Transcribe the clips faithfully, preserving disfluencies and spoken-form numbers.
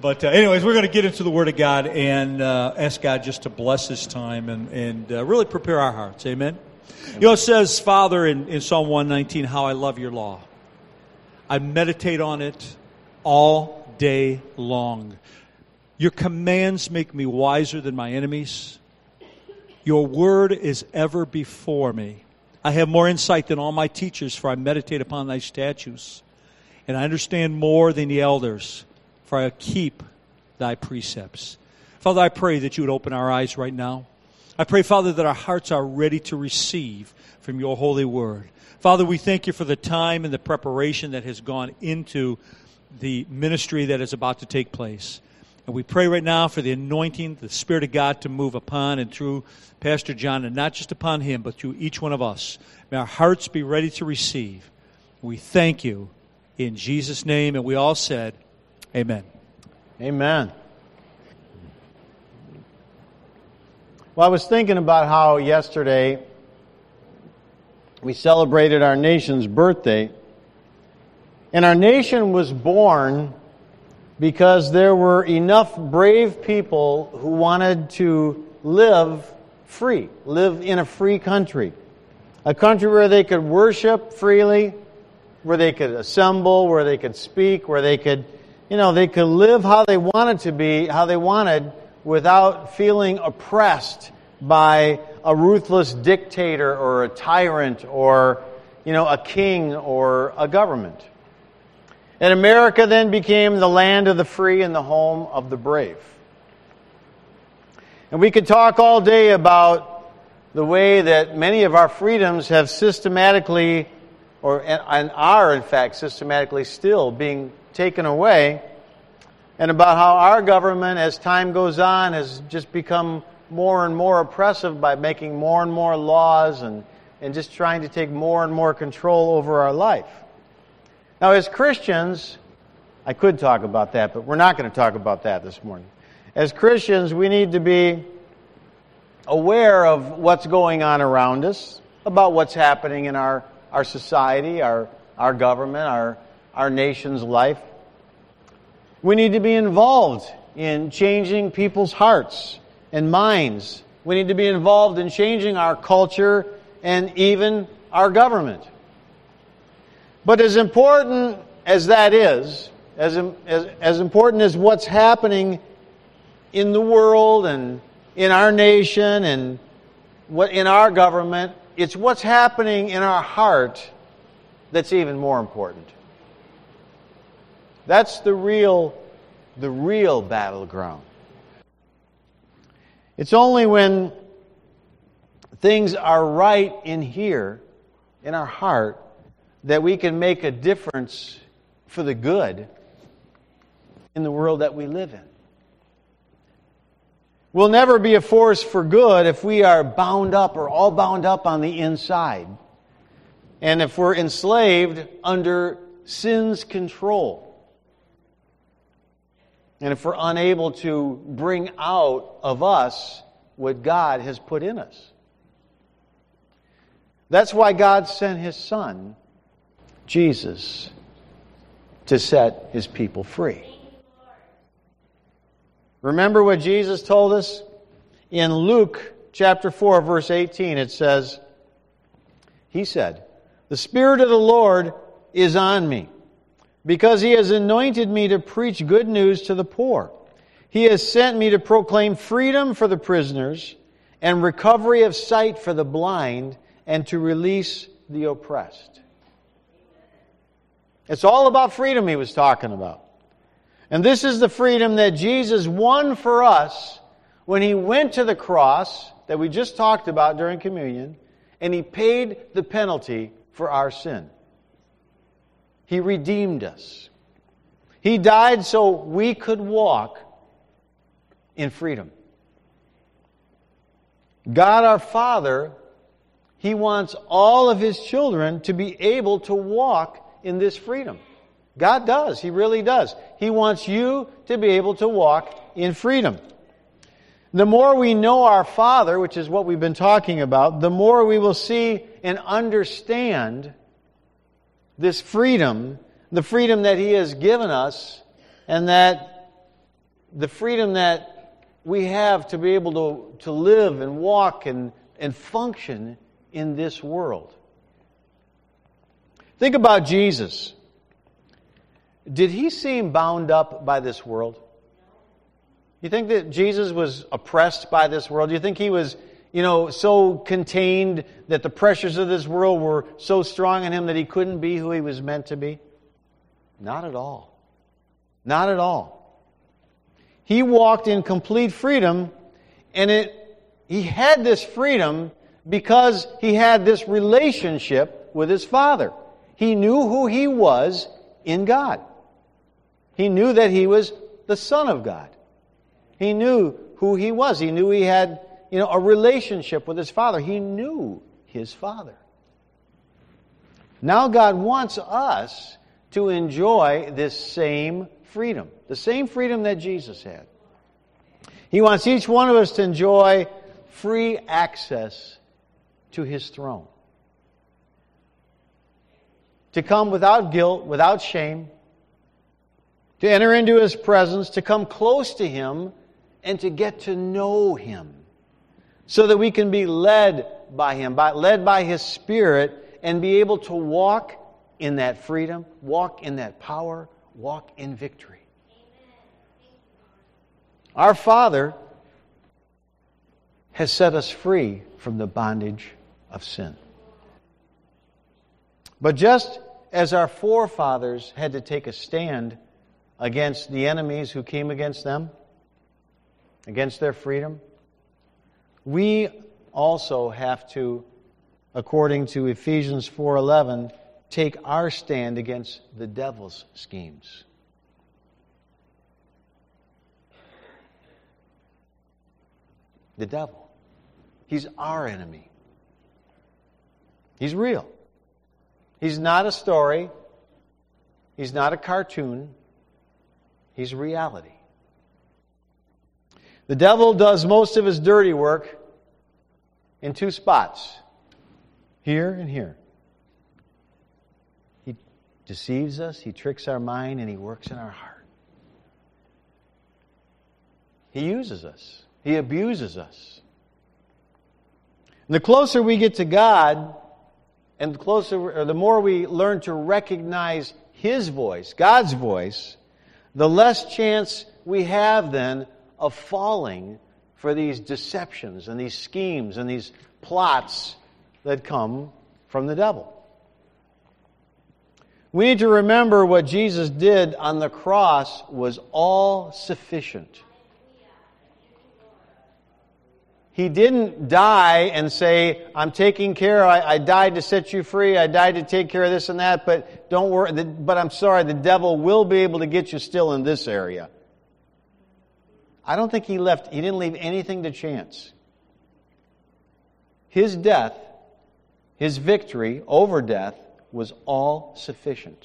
But uh, anyways, we're going to get into the Word of God and uh, ask God just to bless this time and, and uh, really prepare our hearts. Amen? Amen. You know, it says, Father, in, in Psalm one nineteen, how I love your law. I meditate on it all day long. Your commands make me wiser than my enemies. Your word is ever before me. I have more insight than all my teachers, for I meditate upon thy statutes. And I understand more than the elders, for I keep thy precepts. Father, I pray that you would open our eyes right now. I pray, Father, that our hearts are ready to receive from your holy word. Father, we thank you for the time and the preparation that has gone into the ministry that is about to take place. And we pray right now for the anointing, the Spirit of God to move upon and through Pastor John, and not just upon him, but through each one of us. May our hearts be ready to receive. We thank you in Jesus' name, and we all said, amen. Amen. Well, I was thinking about how yesterday we celebrated our nation's birthday. And our nation was born because there were enough brave people who wanted to live free, live in a free country. A country where they could worship freely, where they could assemble, where they could speak, where they could, you know, they could live how they wanted to be, how they wanted, without feeling oppressed by a ruthless dictator or a tyrant or, you know, a king or a government. And America then became the land of the free and the home of the brave. And we could talk all day about the way that many of our freedoms have systematically, or and are in fact systematically still being taken away, and about how our government, as time goes on, has just become more and more oppressive by making more and more laws and, and just trying to take more and more control over our life. Now, as Christians, I could talk about that, but we're not going to talk about that this morning. As Christians, we need to be aware of what's going on around us, about what's happening in our, our society, our, our government, our, our nation's life. We need to be involved in changing people's hearts and minds. We need to be involved in changing our culture and even our government. But as important as that is, as, as, as important as what's happening in the world and in our nation and what in our government, it's what's happening in our heart that's even more important. That's the real, the real battleground. It's only when things are right in here, in our heart, that we can make a difference for the good in the world that we live in. We'll never be a force for good if we are bound up or all bound up on the inside. And if we're enslaved under sin's control. And if we're unable to bring out of us what God has put in us. That's why God sent His Son, Jesus, to set His people free. Remember what Jesus told us? In Luke chapter four, verse eighteen, it says, He said, "The Spirit of the Lord is on me, because He has anointed me to preach good news to the poor. He has sent me to proclaim freedom for the prisoners and recovery of sight for the blind and to release the oppressed." It's all about freedom He was talking about. And this is the freedom that Jesus won for us when He went to the cross that we just talked about during communion, and He paid the penalty for our sin. He redeemed us. He died so we could walk in freedom. God our Father, He wants all of His children to be able to walk in this freedom. God does. He really does. He wants you to be able to walk in freedom. The more we know our Father, which is what we've been talking about, the more we will see and understand this freedom, the freedom that He has given us, and that the freedom that we have to be able to, to live and walk and, and function in this world. Think about Jesus. Did he seem bound up by this world? You think that Jesus was oppressed by this world? Do you think he was, you know, so contained that the pressures of this world were so strong in him that he couldn't be who he was meant to be? Not at all. Not at all. He walked in complete freedom, and it he had this freedom because he had this relationship with his Father. He knew who he was in God. He knew that he was the Son of God. He knew who he was. He knew he had, you know, a relationship with his Father. He knew his Father. Now God wants us to enjoy this same freedom, the same freedom that Jesus had. He wants each one of us to enjoy free access to his throne. To come without guilt, without shame, to enter into his presence, to come close to him, and to get to know him, so that we can be led by him, by, led by his Spirit, and be able to walk in that freedom, walk in that power, walk in victory. Our Father has set us free from the bondage of sin. But just as our forefathers had to take a stand against the enemies who came against them, against their freedom, we also have to, according to Ephesians four eleven, take our stand against the devil's schemes. The devil. He's our enemy. He's real. He's not a story. He's not a cartoon. He's reality. The devil does most of his dirty work in two spots, here and here. He deceives us, he tricks our mind, and he works in our heart. He uses us. He abuses us. And the closer we get to God, and the closer, or the more we learn to recognize his voice, God's voice, the less chance we have then of falling for these deceptions and these schemes and these plots that come from the devil. We need to remember what Jesus did on the cross was all sufficient. He didn't die and say, I'm taking care, I, I died to set you free, I died to take care of this and that, but don't worry, the, but I'm sorry, the devil will be able to get you still in this area. I don't think he left, he didn't leave anything to chance. His death, his victory over death, was all sufficient.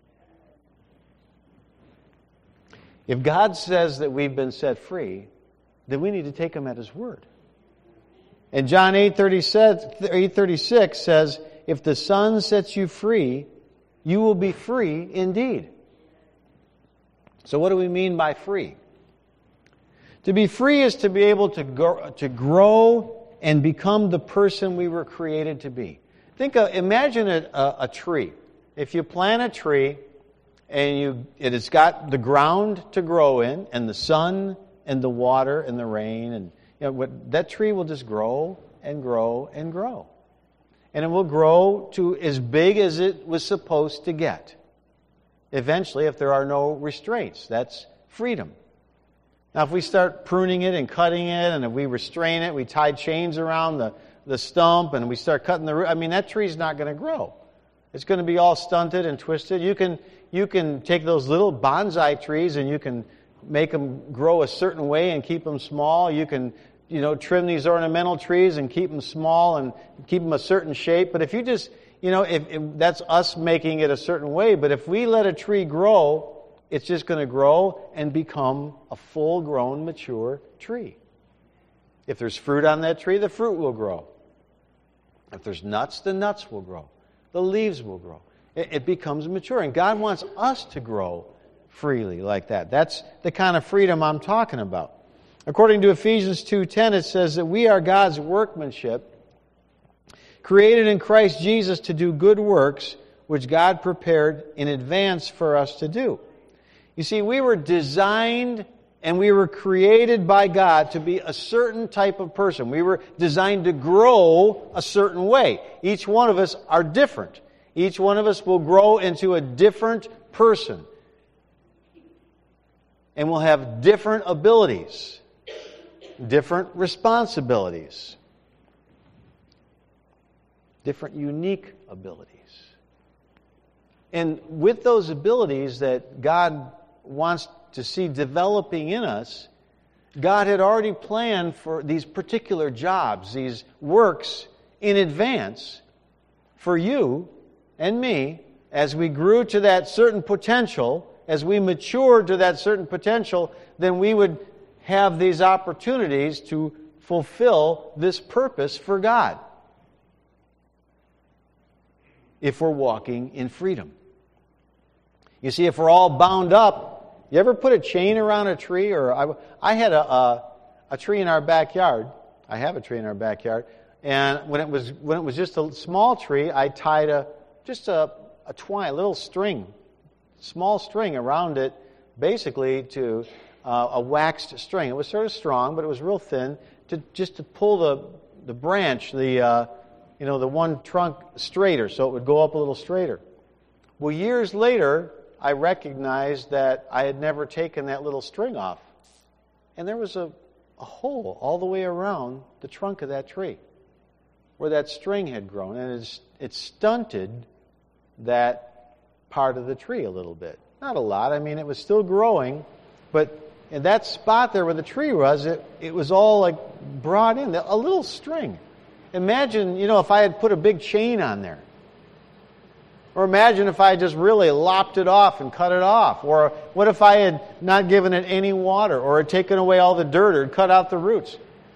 If God says that we've been set free, then we need to take him at his word. And John eight thirty-six says, if the Son sets you free, you will be free indeed. So what do we mean by free? To be free is to be able to go, to grow and become the person we were created to be. Think of, imagine a, a, a tree. If you plant a tree and you it has got the ground to grow in, and the sun and the water and the rain, and you know, what, that tree will just grow and grow and grow. And it will grow to as big as it was supposed to get. Eventually, if there are no restraints, that's freedom. Now, if we start pruning it and cutting it, and if we restrain it, we tie chains around the, the stump, and we start cutting the root, I mean, that tree's not going to grow. It's going to be all stunted and twisted. You can, you can take those little bonsai trees and you can make them grow a certain way and keep them small. You can, you know, trim these ornamental trees and keep them small and keep them a certain shape. But if you just, you know, if, if that's us making it a certain way. But if we let a tree grow, it's just going to grow and become a full-grown, mature tree. If there's fruit on that tree, the fruit will grow. If there's nuts, the nuts will grow. The leaves will grow. It, it becomes mature. And God wants us to grow freely like that. That's the kind of freedom I'm talking about. According to Ephesians two ten, it says that we are God's workmanship, created in Christ Jesus to do good works, which God prepared in advance for us to do. You see, we were designed and we were created by God to be a certain type of person. We were designed to grow a certain way. Each one of us are different. Each one of us will grow into a different person. And we'll have different abilities, different responsibilities, different unique abilities. And with those abilities that God wants to see developing in us, God had already planned for these particular jobs, these works in advance for you and me as we grew to that certain potential, as we matured to that certain potential, then we would have these opportunities to fulfill this purpose for God if we're walking in freedom. You see, if we're all bound up, you ever put a chain around a tree? Or I, I had a, a a tree in our backyard. I have a tree in our backyard, and when it was when it was just a small tree, I tied a just a a twine, a little string, small string around it, basically to uh, a waxed string. It was sort of strong, but it was real thin, to just to pull the the branch, the uh, you know the one trunk straighter, so it would go up a little straighter. Well, years later, I recognized that I had never taken that little string off. And there was a, a hole all the way around the trunk of that tree where that string had grown. And it, it stunted that part of the tree a little bit. Not a lot. I mean, it was still growing. But in that spot there where the tree was, it, it was all like brought in. A little string. Imagine, you know, if I had put a big chain on there. Or imagine if I just really lopped it off and cut it off. Or what if I had not given it any water, or had taken away all the dirt, or cut out the roots?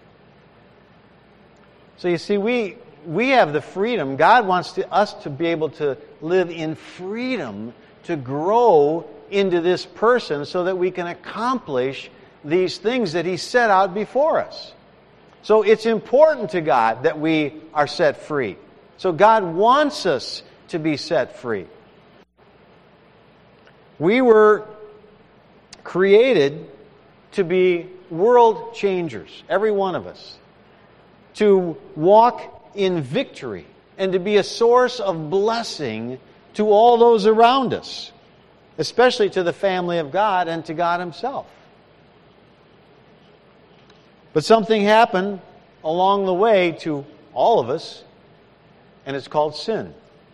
So you see, we we have the freedom. God wants to, us to be able to live in freedom, to grow into this person so that we can accomplish these things that He set out before us. So it's important to God that we are set free. So God wants us to be set free. We were created to be world changers, every one of us. To walk in victory and to be a source of blessing to all those around us, especially to the family of God and to God Himself. But something happened along the way to all of us, and it's called sin.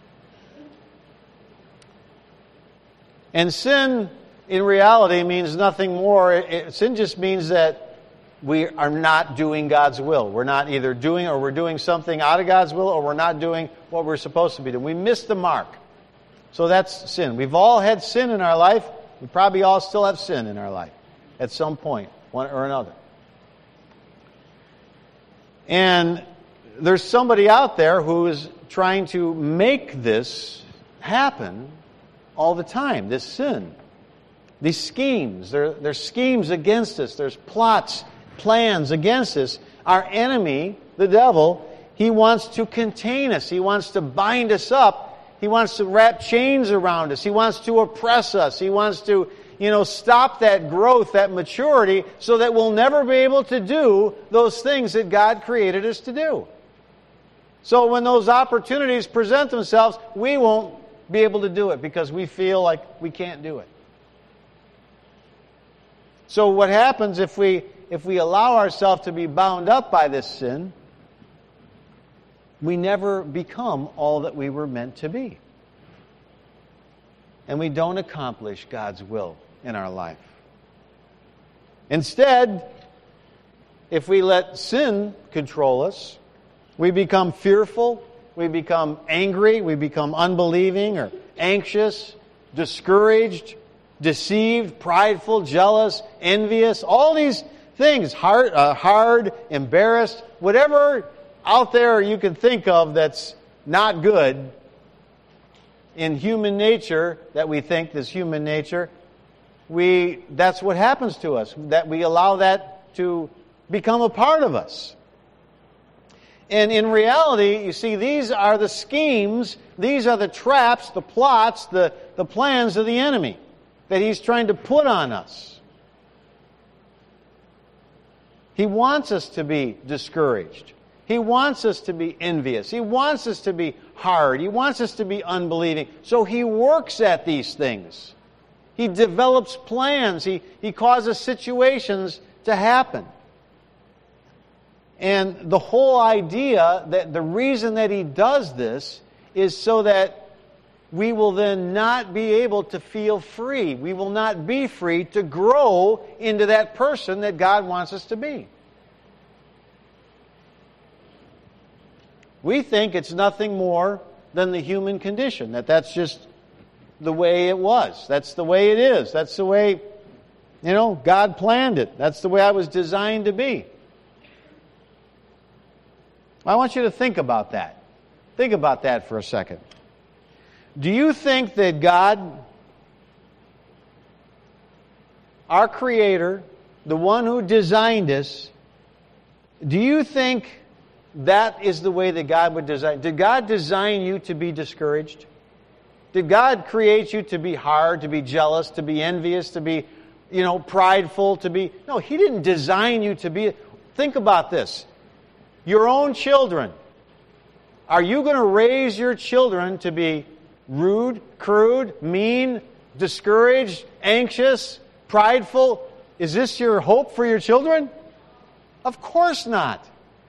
And sin, in reality, means nothing more. It, sin just means that we are not doing God's will. We're not either doing or we're doing something out of God's will, or we're not doing what we're supposed to be doing. We miss the mark. So that's sin. We've all had sin in our life. We probably all still have sin in our life at some point, one or another. And there's somebody out there who is trying to make this happen all the time, this sin. These schemes, there, there's schemes against us. There's plots, plans against us. Our enemy, the devil, he wants to contain us. He wants to bind us up. He wants to wrap chains around us. He wants to oppress us. He wants to, you know, stop that growth, that maturity, so that we'll never be able to do those things that God created us to do. So when those opportunities present themselves, we won't be able to do it because we feel like we can't do it. So what happens if we if we allow ourselves to be bound up by this sin? We never become all that we were meant to be. And we don't accomplish God's will in our life. Instead, if we let sin control us, we become fearful, we become angry, we become unbelieving or anxious, discouraged, deceived, prideful, jealous, envious, all these things, hard, uh, hard, embarrassed, whatever out there you can think of that's not good in human nature, that we think is human nature, we that's what happens to us, that we allow that to become a part of us. And in reality, you see, these are the schemes, these are the traps, the plots, the, the plans of the enemy that he's trying to put on us. He wants us to be discouraged. He wants us to be envious. He wants us to be hard. He wants us to be unbelieving. So he works at these things. He develops plans. He, he causes situations to happen. And the whole idea, that the reason that he does this is so that we will then not be able to feel free. We will not be free to grow into that person that God wants us to be. We think it's nothing more than the human condition, that that's just the way it was. That's the way it is. That's the way, you know, God planned it. That's the way I was designed to be. I want you to think about that. Think about that for a second. Do you think that God, our Creator, the one who designed us, do you think that is the way that God would design? Did God design you to be discouraged? Did God create you to be hard, to be jealous, to be envious, to be, you know, prideful, to be... No, He didn't design you to be... Think about this. Your own children. Are you going to raise your children to be rude, crude, mean, discouraged, anxious, prideful? Is this your hope for your children? Of course not.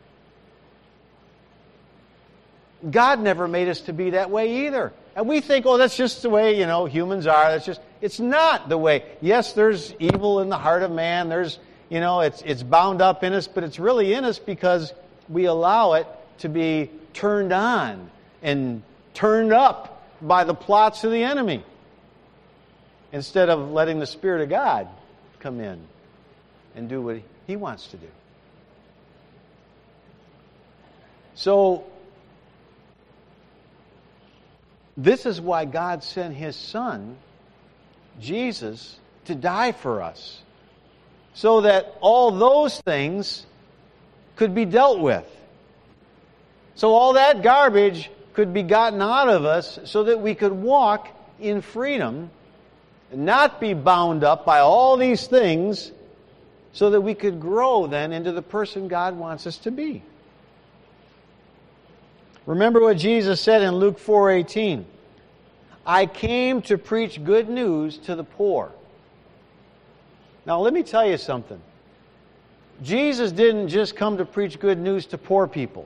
God never made us to be that way either. And we think, oh, that's just the way, you know, humans are. That's just... It's not the way. Yes, there's evil in the heart of man. There's, you know, it's it's bound up in us, but it's really in us because we allow it to be turned on and turned up by the plots of the enemy, instead of letting the Spirit of God come in and do what He wants to do. So, this is why God sent His Son, Jesus, to die for us, so that all those things could be dealt with. So all that garbage could be gotten out of us so that we could walk in freedom and not be bound up by all these things, so that we could grow then into the person God wants us to be. Remember what Jesus said in Luke four eighteen. I came to preach good news to the poor. Now let me tell you something. Jesus didn't just come to preach good news to poor people.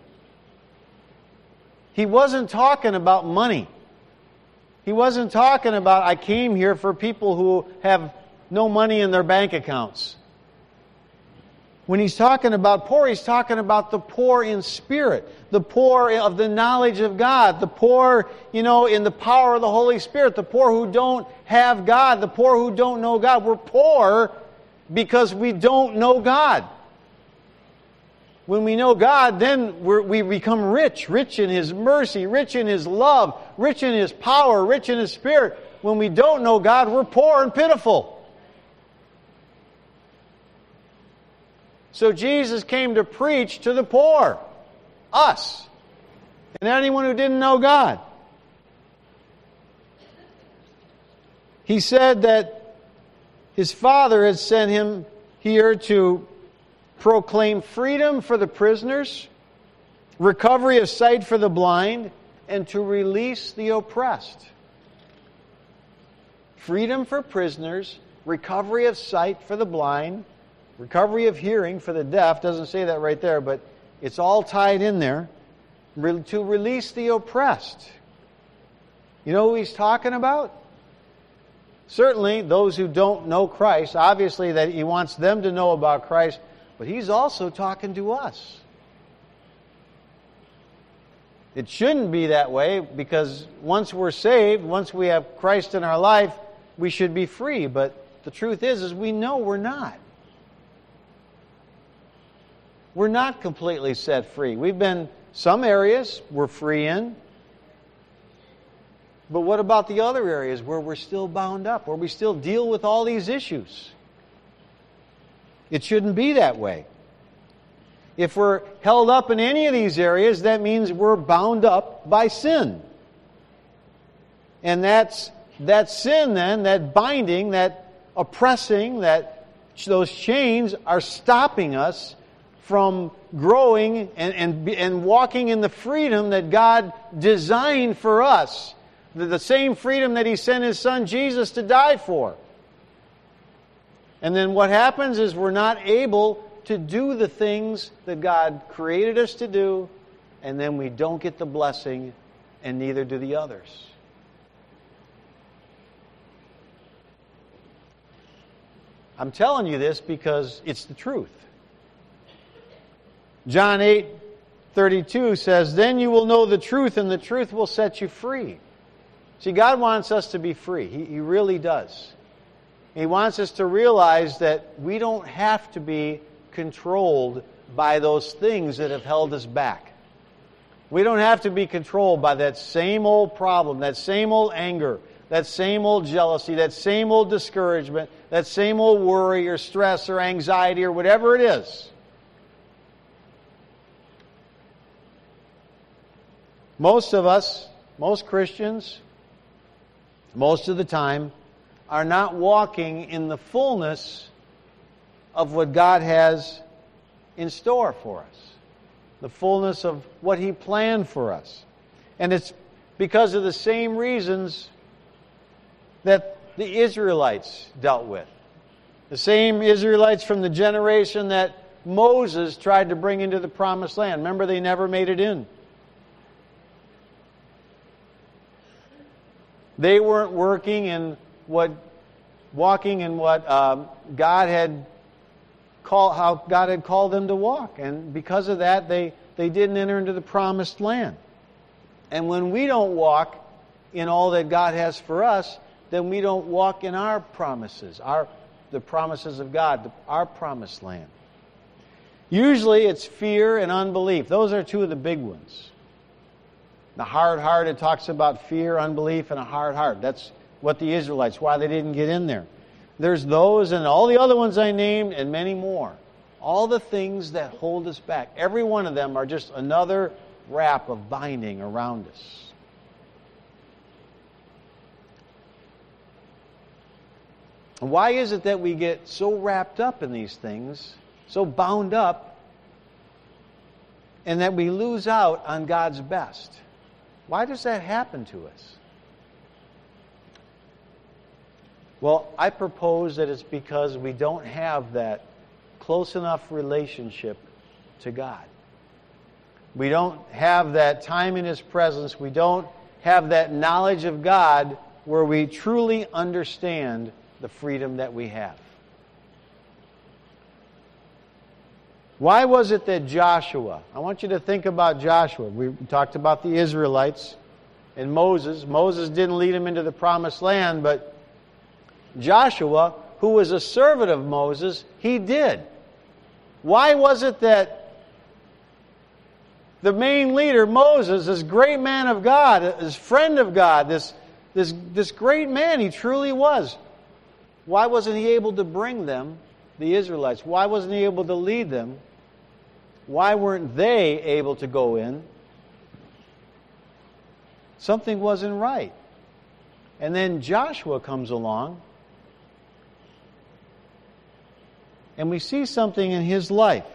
He wasn't talking about money. He wasn't talking about, I came here for people who have no money in their bank accounts. When he's talking about poor, he's talking about the poor in spirit, the poor of the knowledge of God, the poor, you know, in the power of the Holy Spirit, the poor who don't have God, the poor who don't know God. We're poor because we don't know God. When we know God, then we're, we become rich, rich in His mercy, rich in His love, rich in His power, rich in His Spirit. When we don't know God, we're poor and pitiful. So Jesus came to preach to the poor, us, and anyone who didn't know God. He said that His Father had sent Him here to proclaim freedom for the prisoners, recovery of sight for the blind, and to release the oppressed. Freedom for prisoners, recovery of sight for the blind, recovery of hearing for the deaf. Doesn't say that right there, but it's all tied in there. Re- to release the oppressed. You know who He's talking about? Certainly those who don't know Christ. Obviously that He wants them to know about Christ, but He's also talking to us. It shouldn't be that way, because once we're saved, once we have Christ in our life, we should be free. But the truth is, is we know we're not. We're not completely set free. We've been, some areas we're free in. But what about the other areas where we're still bound up, where we still deal with all these issues? It shouldn't be that way. If we're held up in any of these areas, that means we're bound up by sin. And that's that sin then, that binding, that oppressing, that those chains are stopping us from growing and, and, and walking in the freedom that God designed for us. The, the same freedom that He sent His Son Jesus to die for. And then what happens is we're not able to do the things that God created us to do, and then we don't get the blessing, and neither do the others. I'm telling you this because it's the truth. John eight thirty-two says, "Then you will know the truth, and the truth will set you free." See, God wants us to be free. He, he really does. He wants us to realize that we don't have to be controlled by those things that have held us back. We don't have to be controlled by that same old problem, that same old anger, that same old jealousy, that same old discouragement, that same old worry or stress or anxiety or whatever it is. Most of us, most Christians, most of the time, are not walking in the fullness of what God has in store for us. The fullness of what He planned for us. And it's because of the same reasons that the Israelites dealt with. The same Israelites from the generation that Moses tried to bring into the Promised Land. Remember, they never made it in. They weren't working in what, walking in what um, God had called, how God had called them to walk, and because of that, they they didn't enter into the Promised Land. And when we don't walk in all that God has for us, then we don't walk in our promises, our the promises of God, the, our Promised Land. Usually, it's fear and unbelief. Those are two of the big ones. The hard heart, it talks about fear, unbelief, and a hard heart. That's what the Israelites, why they didn't get in there. There's those and all the other ones I named and many more. All the things that hold us back. Every one of them are just another wrap of binding around us. And why is it that we get so wrapped up in these things, so bound up, and that we lose out on God's best? Why does that happen to us? Well, I propose that it's because we don't have that close enough relationship to God. We don't have that time in His presence. We don't have that knowledge of God where we truly understand the freedom that we have. Why was it that Joshua, I want you to think about Joshua. We talked about the Israelites and Moses. Moses didn't lead them into the Promised Land, but Joshua, who was a servant of Moses, he did. Why was it that the main leader, Moses, this great man of God, this friend of God, this, this, this great man he truly was, why wasn't he able to bring them, the Israelites? Why wasn't he able to lead them? Why weren't they able to go in? Something wasn't right. And then Joshua comes along, and we see something in his life.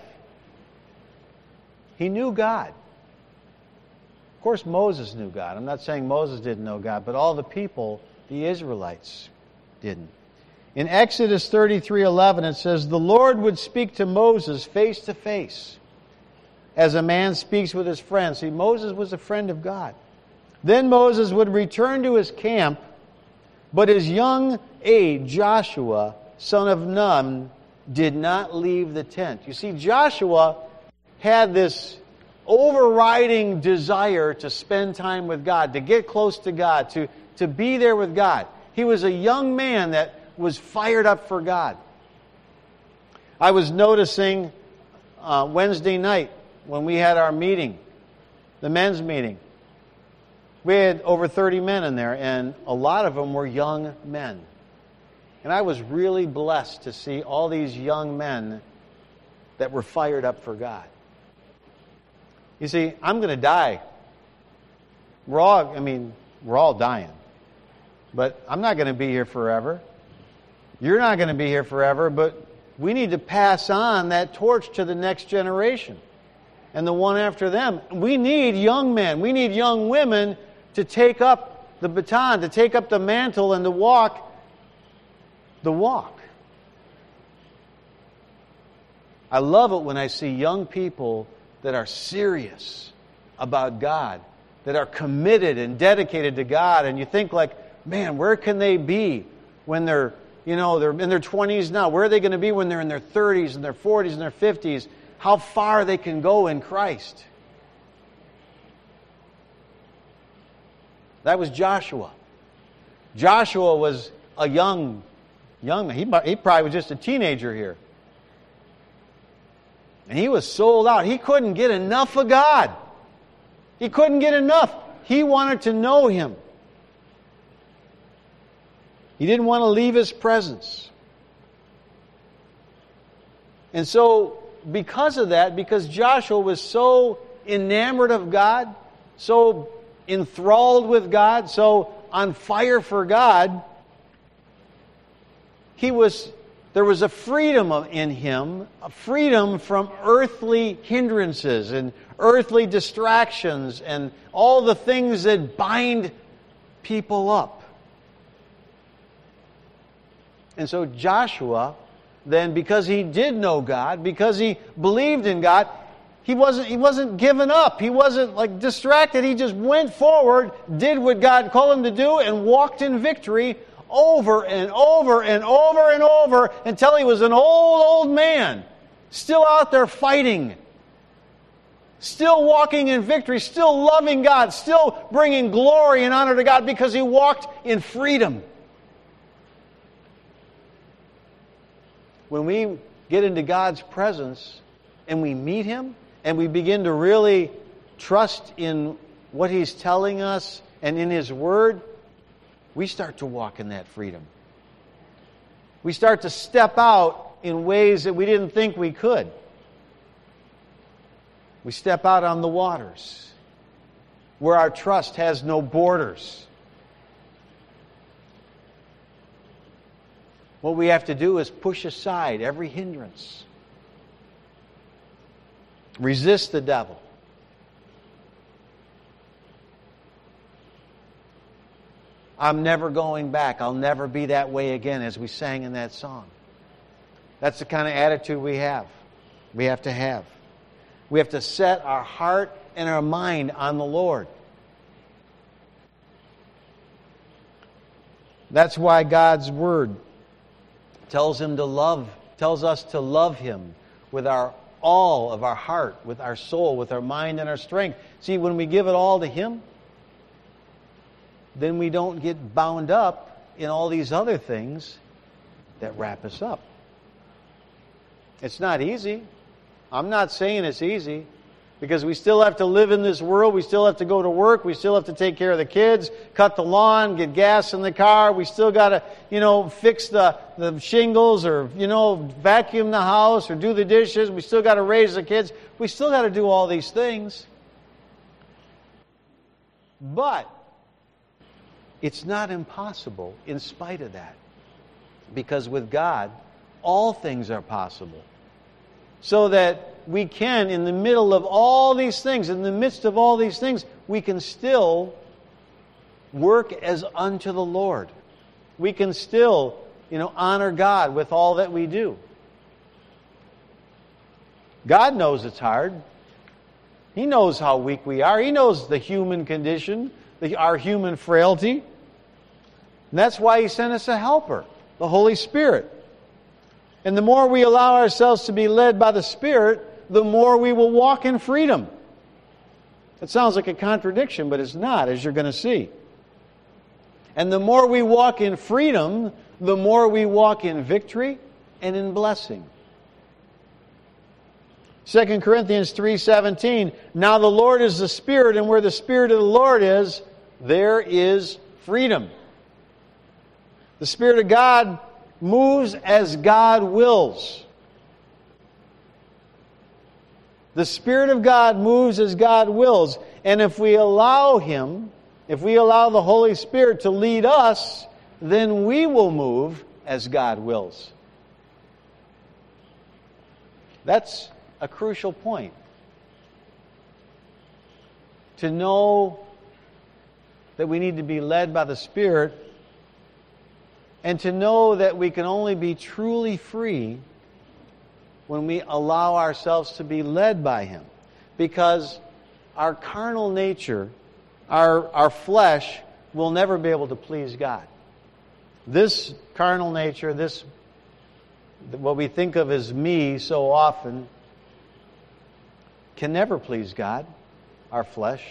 He knew God. Of course, Moses knew God. I'm not saying Moses didn't know God, but all the people, the Israelites, didn't. In Exodus thirty-three eleven, it says, "The Lord would speak to Moses face to face, as a man speaks with his friend." See, Moses was a friend of God. "Then Moses would return to his camp, but his young aide, Joshua, son of Nun, did not leave the tent." You see, Joshua had this overriding desire to spend time with God, to get close to God, to, to be there with God. He was a young man that was fired up for God. I was noticing uh, Wednesday night when we had our meeting, the men's meeting, We had over thirty men in there, and a lot of them were young men. And I was really blessed to see all these young men that were fired up for God. You see, I'm going to die. We're all, I mean, we're all dying. But I'm not going to be here forever. You're not going to be here forever, but we need to pass on that torch to the next generation and the one after them. We need young men. We need young women to take up the baton, to take up the mantle and to walk the walk. I love it when I see young people that are serious about God, that are committed and dedicated to God, and you think like, man, where can they be when they're, you know, they're in their twenties now? Where are they going to be when they're in their thirties and their forties and their fifties? How far they can go in Christ. That was Joshua. Joshua was a young, young man. He, he probably was just a teenager here. And he was sold out. He couldn't get enough of God. He couldn't get enough. He wanted to know Him. He didn't want to leave His presence. And so, because of that, because Joshua was so enamored of God, so enthralled with God, so on fire for God, he was, there was a freedom in him, a freedom from earthly hindrances and earthly distractions and all the things that bind people up. And so Joshua, then, because he did know God, because he believed in God, he wasn't, he wasn't given up. He wasn't like distracted. He just went forward, did what God called him to do, and walked in victory over and over and over and over until he was an old, old man, still out there fighting, still walking in victory, still loving God, still bringing glory and honor to God because he walked in freedom. When we get into God's presence and we meet Him and we begin to really trust in what He's telling us and in His Word, we start to walk in that freedom. We start to step out in ways that we didn't think we could. We step out on the waters where our trust has no borders. What we have to do is push aside every hindrance. Resist the devil. I'm never going back. I'll never be that way again, as we sang in that song. That's the kind of attitude we have. We have to have. We have to set our heart and our mind on the Lord. That's why God's Word tells him to love, tells us to love Him with our all of our heart, with our soul, with our mind and our strength. See, when we give it all to Him, then we don't get bound up in all these other things that wrap us up. It's not easy. I'm not saying it's easy, because we still have to live in this world. We still have to go to work. We still have to take care of the kids, cut the lawn, get gas in the car. We still got to, you know, fix the, the shingles or, you know, vacuum the house or do the dishes. We still got to raise the kids. We still got to do all these things. But it's not impossible in spite of that. Because with God, all things are possible. So that we can, in the middle of all these things, in the midst of all these things, we can still work as unto the Lord. We can still, you know, honor God with all that we do. God knows it's hard. He knows how weak we are. He knows the human condition, the, our human frailty. And that's why He sent us a helper, the Holy Spirit. And the more we allow ourselves to be led by the Spirit, the more we will walk in freedom. It sounds like a contradiction, but it's not, as you're going to see. And the more we walk in freedom, the more we walk in victory and in blessing. Second Corinthians three seventeen, now the Lord is the Spirit, and where the Spirit of the Lord is, there is freedom. The Spirit of God moves as God wills. The Spirit of God moves as God wills. And if we allow Him, if we allow the Holy Spirit to lead us, then we will move as God wills. That's a crucial point. To know that we need to be led by the Spirit, and to know that we can only be truly free when we allow ourselves to be led by Him. Because our carnal nature, our, our flesh, will never be able to please God. This carnal nature, this what we think of as me so often, can never please God, our flesh.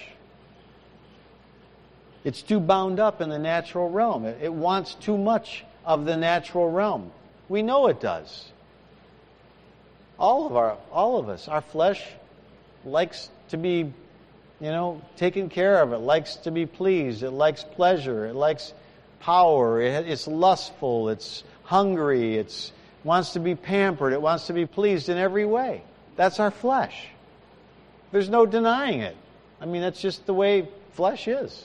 It's too bound up in the natural realm. It, it wants too much of the natural realm. We know it does. All of our, all of us, our flesh likes to be, you know, taken care of. It likes to be pleased. It likes pleasure. It likes power. It, it's lustful. It's hungry. It's wants to be pampered. It wants to be pleased in every way. That's our flesh. There's no denying it. I mean, that's just the way flesh is.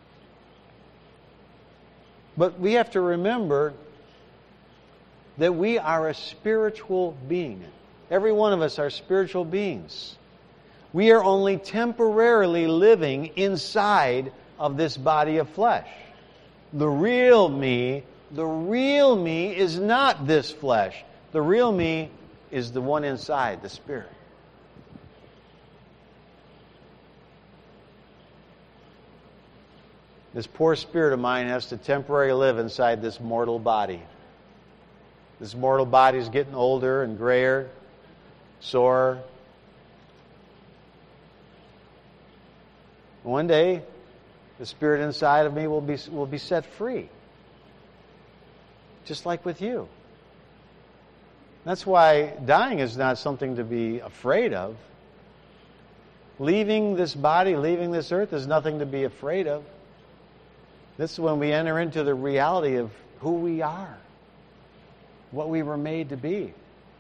But we have to remember that we are a spiritual being. Every one of us are spiritual beings. We are only temporarily living inside of this body of flesh. The real me, the real me is not this flesh. The real me is the one inside, the Spirit. This poor spirit of mine has to temporarily live inside this mortal body. This mortal body is getting older and grayer, sore. One day, the spirit inside of me will be, will be set free. Just like with you. That's why dying is not something to be afraid of. Leaving this body, leaving this earth is nothing to be afraid of. This is when we enter into the reality of who we are, what we were made to be.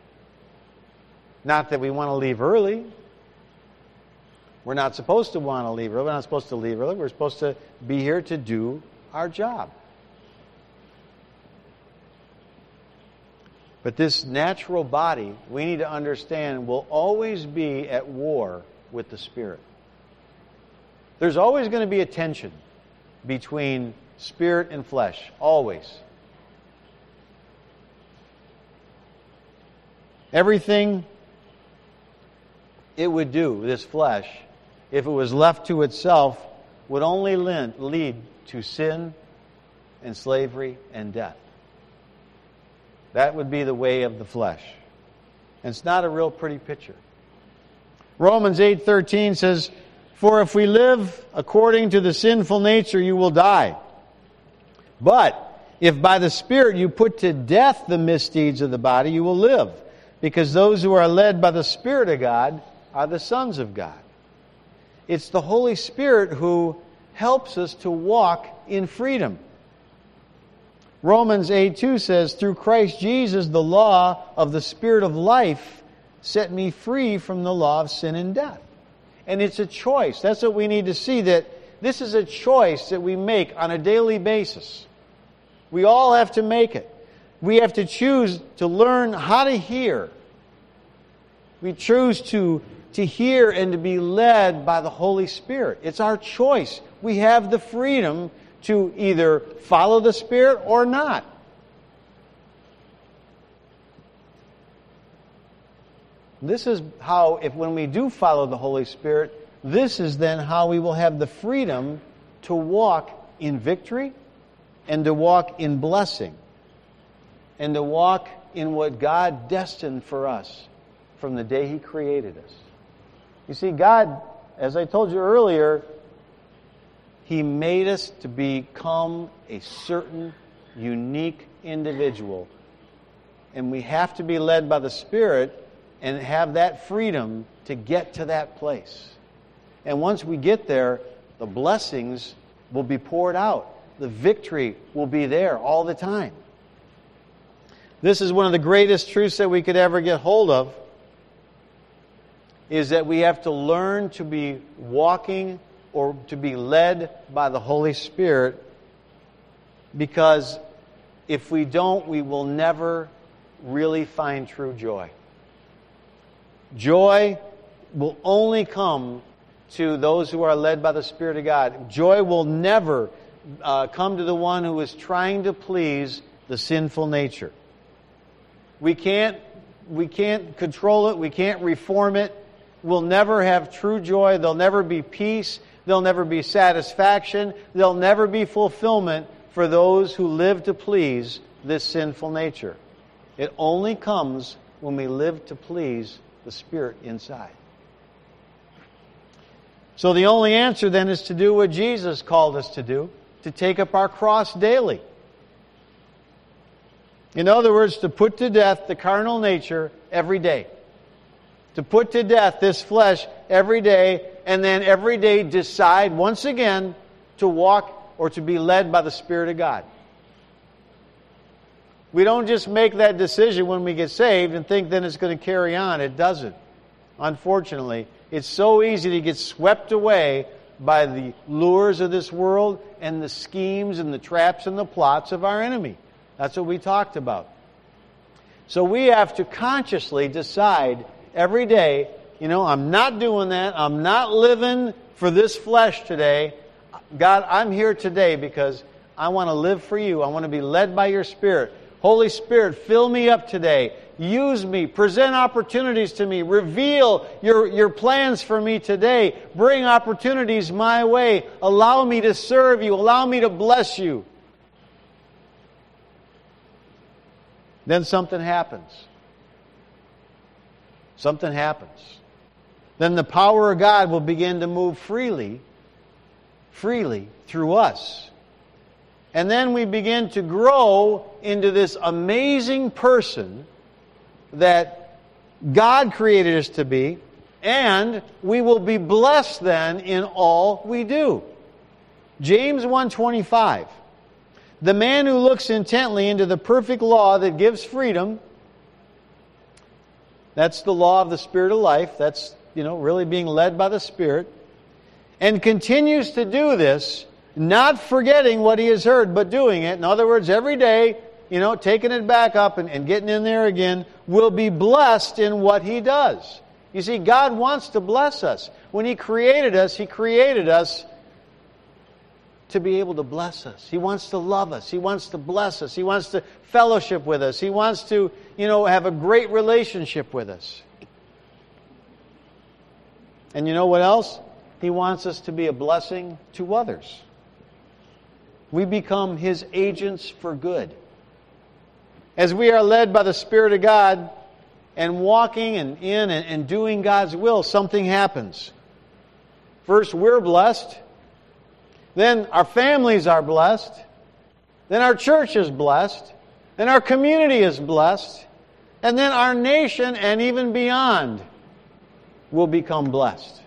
Not that we want to leave early. We're not supposed to want to leave early. We're not supposed to leave early. We're supposed to be here to do our job. But this natural body, we need to understand, will always be at war with the Spirit. There's always going to be a tension between spirit and flesh. Always. Everything it would do, this flesh, if it was left to itself, would only lead to sin and slavery and death. That would be the way of the flesh. And it's not a real pretty picture. Romans eight thirteen says, "For if we live according to the sinful nature, you will die. But if by the Spirit you put to death the misdeeds of the body, you will live. Because those who are led by the Spirit of God are the sons of God." It's the Holy Spirit who helps us to walk in freedom. Romans eight two says, "Through Christ Jesus, the law of the Spirit of life set me free from the law of sin and death." And it's a choice. That's what we need to see, that this is a choice that we make on a daily basis. We all have to make it. We have to choose to learn how to hear. We choose to, to hear and to be led by the Holy Spirit. It's our choice. We have the freedom to either follow the Spirit or not. This is how, if when we do follow the Holy Spirit, this is then how we will have the freedom to walk in victory and to walk in blessing and to walk in what God destined for us from the day He created us. You see, God, as I told you earlier, He made us to become a certain unique individual. And we have to be led by the Spirit and have that freedom to get to that place. And once we get there, the blessings will be poured out. The victory will be there all the time. This is one of the greatest truths that we could ever get hold of, is that we have to learn to be walking or to be led by the Holy Spirit, because if we don't, we will never really find true joy. Joy will only come to those who are led by the Spirit of God. Joy will never uh, come to the one who is trying to please the sinful nature. We can't, we can't control it. We can't reform it. We'll never have true joy. There'll never be peace. There'll never be satisfaction. There'll never be fulfillment for those who live to please this sinful nature. It only comes when we live to please the Spirit inside. So the only answer then is to do what Jesus called us to do, to take up our cross daily. In other words, to put to death the carnal nature every day. To put to death this flesh every day, and then every day decide once again to walk or to be led by the Spirit of God. We don't just make that decision when we get saved and think then it's going to carry on. It doesn't. Unfortunately, it's so easy to get swept away by the lures of this world and the schemes and the traps and the plots of our enemy. That's what we talked about. So we have to consciously decide every day, you know, I'm not doing that. I'm not living for this flesh today. God, I'm here today because I want to live for you. I want to be led by your Spirit. Holy Spirit, fill me up today. Use me. Present opportunities to me. Reveal your, your plans for me today. Bring opportunities my way. Allow me to serve you. Allow me to bless you. Then something happens. Something happens. Then the power of God will begin to move freely, freely through us. And then we begin to grow into this amazing person that God created us to be, and we will be blessed then in all we do. James one twenty-five. The man who looks intently into the perfect law that gives freedom, that's the law of the Spirit of life, that's, you know, really being led by the Spirit, and continues to do this, not forgetting what he has heard, but doing it. In other words, every day, you know, taking it back up and, and getting in there again, will be blessed in what he does. You see, God wants to bless us. When He created us, He created us to be able to bless us. He wants to love us. He wants to bless us. He wants to fellowship with us. He wants to, you know, have a great relationship with us. And you know what else? He wants us to be a blessing to others. We become His agents for good. As we are led by the Spirit of God and walking and in and, and doing God's will, something happens. First, we're blessed. Then our families are blessed. Then our church is blessed. Then our community is blessed. And then our nation and even beyond will become blessed.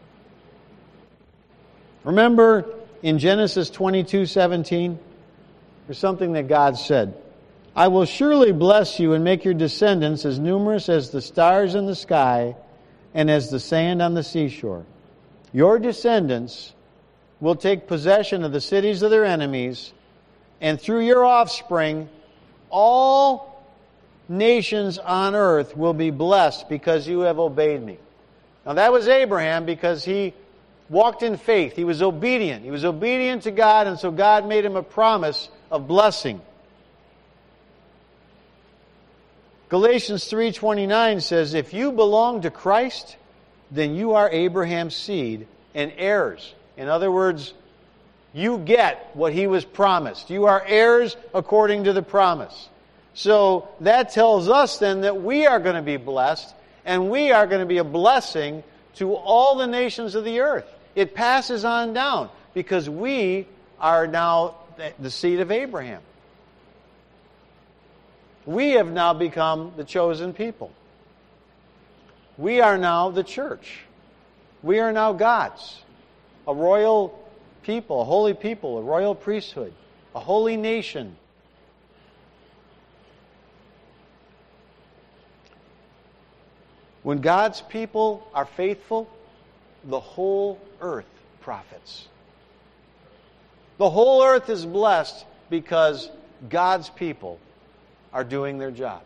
Remember in Genesis twenty-two seventeen, there's something that God said. I will surely bless you and make your descendants as numerous as the stars in the sky and as the sand on the seashore. Your descendants will take possession of the cities of their enemies, and through your offspring, all nations on earth will be blessed because you have obeyed me. Now that was Abraham because he walked in faith. He was obedient. He was obedient to God, and so God made him a promise of blessing. Galatians three twenty-nine says, if you belong to Christ, then you are Abraham's seed and heirs. In other words, you get what he was promised. You are heirs according to the promise. So that tells us then that we are going to be blessed, and we are going to be a blessing to all the nations of the earth. It passes on down because we are now the seed of Abraham. We have now become the chosen people. We are now the church. We are now God's. A royal people, a holy people, a royal priesthood, a holy nation. When God's people are faithful, the whole earth profits. The whole earth is blessed because God's people are doing their job.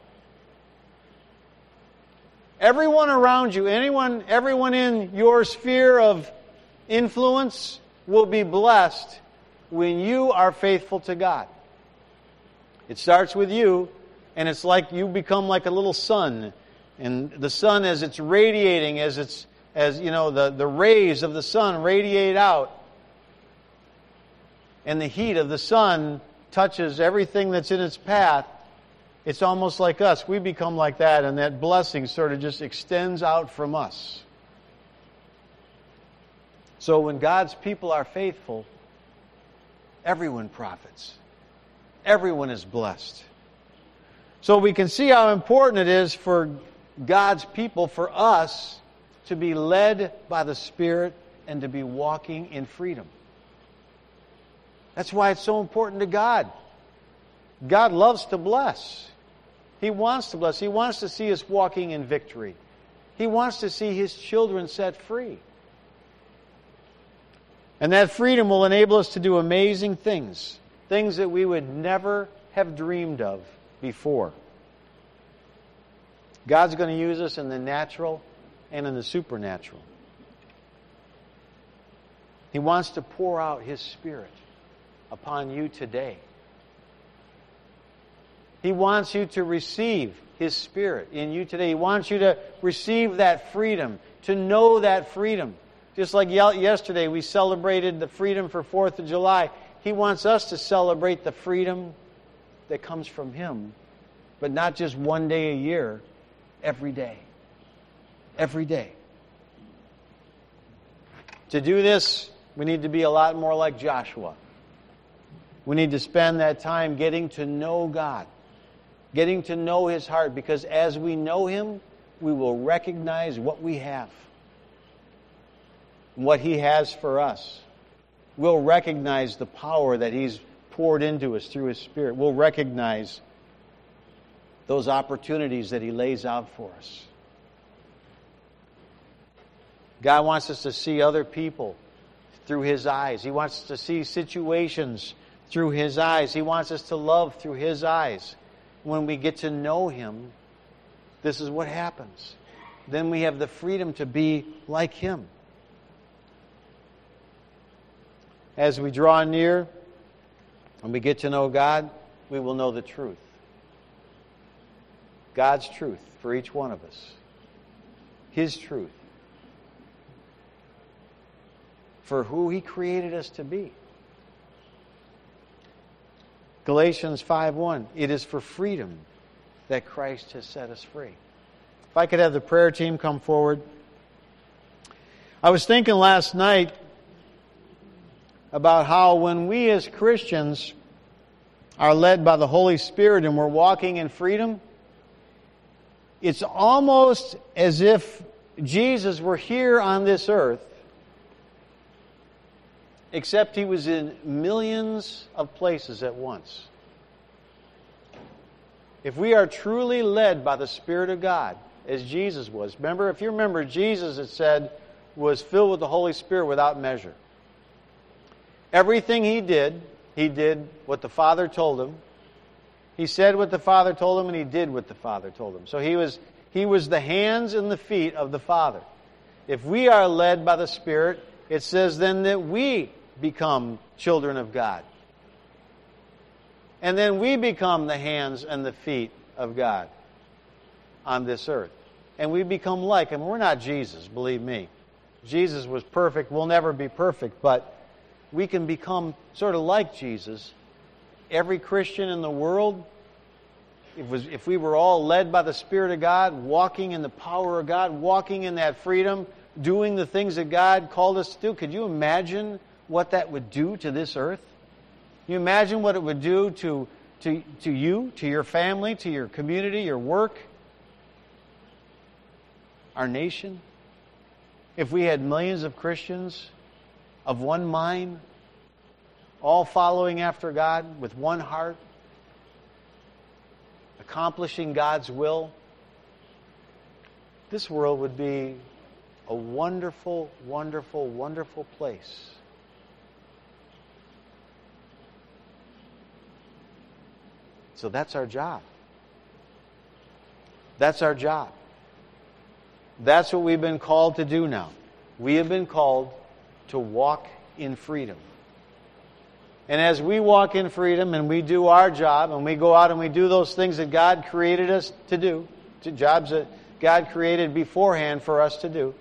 Everyone around you, anyone, everyone in your sphere of influence will be blessed when you are faithful to God. It starts with you, and it's like you become like a little sun. And the sun, as it's radiating, as it's, as you know, the, the rays of the sun radiate out, and the heat of the sun touches everything that's in its path, it's almost like us. We become like that, and that blessing sort of just extends out from us. So when God's people are faithful, everyone profits. Everyone is blessed. So we can see how important it is for God's people, for us, to be led by the Spirit and to be walking in freedom. That's why it's so important to God. God loves to bless. He wants to bless. He wants to see us walking in victory. He wants to see His children set free. And that freedom will enable us to do amazing things. Things that we would never have dreamed of before. God's going to use us in the natural and in the supernatural. He wants to pour out His Spirit upon you today. He wants you to receive His Spirit in you today. He wants you to receive that freedom, to know that freedom. Just like yesterday we celebrated the freedom for fourth of July. He wants us to celebrate the freedom that comes from Him, but not just one day a year, every day. Every day. To do this, we need to be a lot more like Joshua. We need to spend that time getting to know God, getting to know His heart, because as we know Him, we will recognize what we have, what He has for us. We'll recognize the power that He's poured into us through His Spirit. We'll recognize those opportunities that He lays out for us. God wants us to see other people through His eyes. He wants us to see situations through His eyes. He wants us to love through His eyes. When we get to know Him, this is what happens. Then we have the freedom to be like Him. As we draw near and we get to know God, we will know the truth. God's truth for each one of us. His truth. For who He created us to be. Galatians five one, it is for freedom that Christ has set us free. If I could have the prayer team come forward. I was thinking last night about how when we as Christians are led by the Holy Spirit and we're walking in freedom, it's almost as if Jesus were here on this earth, except He was in millions of places at once. If we are truly led by the Spirit of God, as Jesus was. Remember, if you remember, Jesus, it said, was filled with the Holy Spirit without measure. Everything He did, He did what the Father told Him. He said what the Father told Him, and He did what the Father told Him. So He was, he was the hands and the feet of the Father. If we are led by the Spirit, it says then that we become children of God. And then we become the hands and the feet of God on this earth. And we become like Him. We're not Jesus, believe me. Jesus was perfect. We'll never be perfect, but we can become sort of like Jesus. Every Christian in the world, if, was, if we were all led by the Spirit of God, walking in the power of God, walking in that freedom, doing the things that God called us to do, could you imagine what that would do to this earth? Can you imagine what it would do to, to, to you, to your family, to your community, your work, our nation? If we had millions of Christians of one mind, all following after God with one heart, accomplishing God's will, this world would be a wonderful, wonderful, wonderful place. So that's our job. That's our job. That's what we've been called to do now. We have been called to walk in freedom. And as we walk in freedom and we do our job and we go out and we do those things that God created us to do, to jobs that God created beforehand for us to do,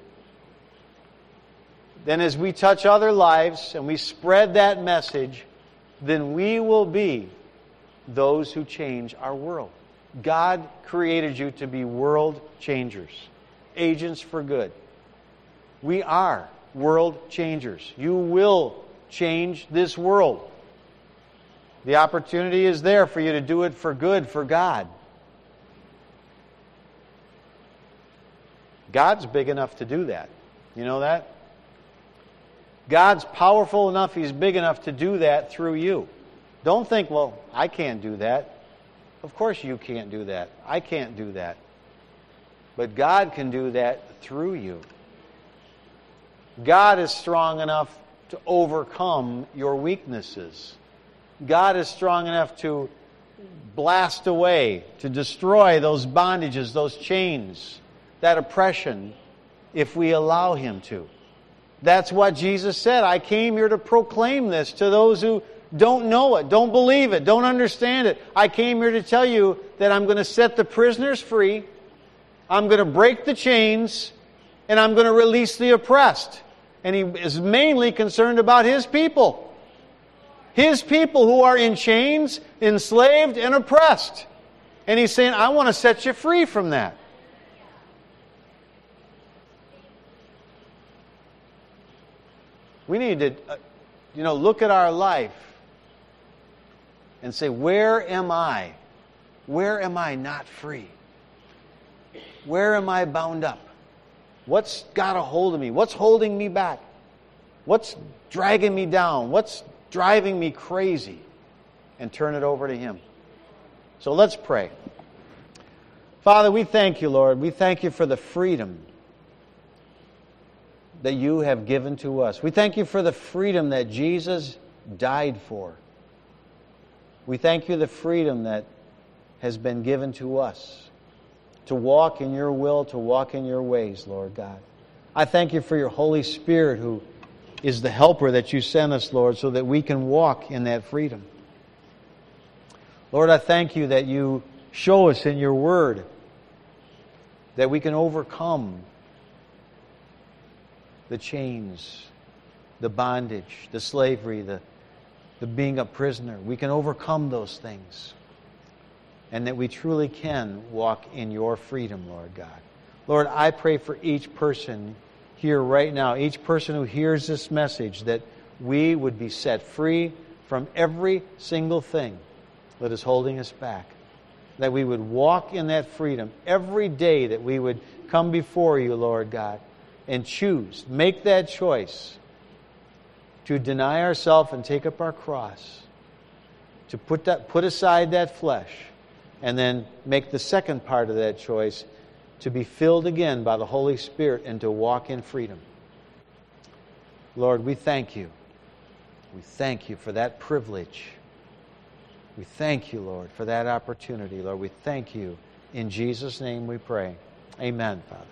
then as we touch other lives and we spread that message, then we will be those who change our world. God created you to be world changers, agents for good. We are world changers. You will change this world. The opportunity is there for you to do it for good, for God. God's big enough to do that. You know that? God's powerful enough, He's big enough to do that through you. Don't think, well, I can't do that. Of course you can't do that. I can't do that. But God can do that through you. God is strong enough to overcome your weaknesses. God is strong enough to blast away, to destroy those bondages, those chains, that oppression, if we allow Him to. That's what Jesus said. I came here to proclaim this to those who don't know it, don't believe it, don't understand it. I came here to tell you that I'm going to set the prisoners free, I'm going to break the chains, and I'm going to release the oppressed. And He is mainly concerned about His people. His people who are in chains, enslaved, and oppressed. And He's saying, I want to set you free from that. We need to, uh, you know, look at our life and say, where am I? Where am I not free? Where am I bound up? What's got a hold of me? What's holding me back? What's dragging me down? What's driving me crazy? And turn it over to Him. So let's pray. Father, we thank You, Lord. We thank You for the freedom that You have given to us. We thank You for the freedom that Jesus died for. We thank You for the freedom that has been given to us to walk in Your will, to walk in Your ways, Lord God. I thank You for Your Holy Spirit, who is the helper that You sent us, Lord, so that we can walk in that freedom. Lord, I thank You that You show us in Your Word that we can overcome the chains, the bondage, the slavery, the, the being a prisoner. We can overcome those things. And that we truly can walk in Your freedom, Lord God. Lord, I pray for each person here right now, each person who hears this message, that we would be set free from every single thing that is holding us back. That we would walk in that freedom every day, that we would come before You, Lord God, and choose, make that choice to deny ourselves and take up our cross, to put that, put aside that flesh, and then make the second part of that choice to be filled again by the Holy Spirit and to walk in freedom. Lord, we thank You. We thank You for that privilege. We thank You, Lord, for that opportunity. Lord, we thank You. In Jesus' name we pray. Amen, Father.